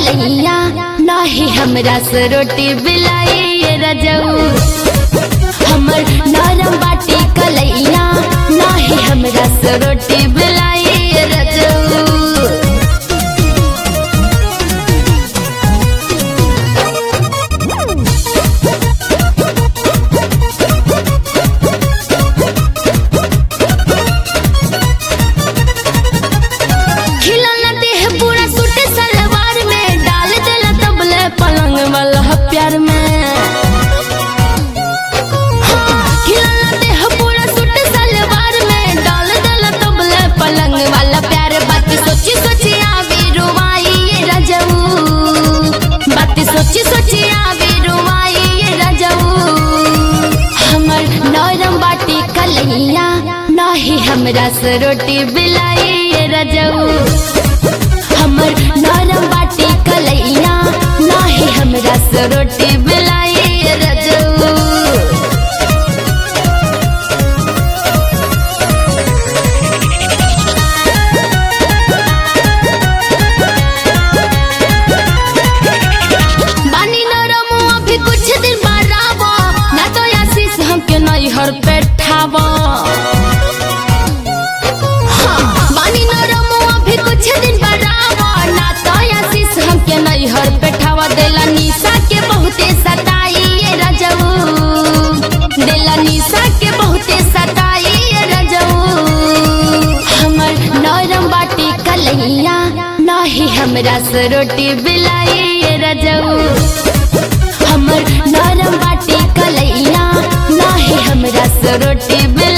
कलैया नाही हमरा से रोटी बिलाई रजऊ। हमर नरम बाटी कलैया नाही हमरा से रोटी बिलाई रजऊ। प्यार में पूरा सूट सलवार में डाल दल तबले पलंग वाला प्यार। बात सोची सोची आवे रुवाई रजऊ। बात सोची सोची आवे रुवाई रजऊ। हमर नरम बाटी कलैया नाही हमरा से रोटी बिलाई रजऊ। हमर नरम बाटी कलैया नाही हमरा से रोटी बिलाई रजऊ। बानी नरम अभी कुछ दिन बाराबो ना तो आशीष हमके नहीं हर बैठाबो। बानी नरम अभी कुछ दिन बाराबो ना तो आशीष हमके नहीं हर बैठावा। देला निशा के बहुते सताई रजऊ। देला निशा के बहुते सताई रजऊ। हमर नरम बाटी कलैया नाही हमरा से रोटी बिलाई रजऊ। हमर नरम बाटी कलैया नाही हमरा से रोटी बिलाई।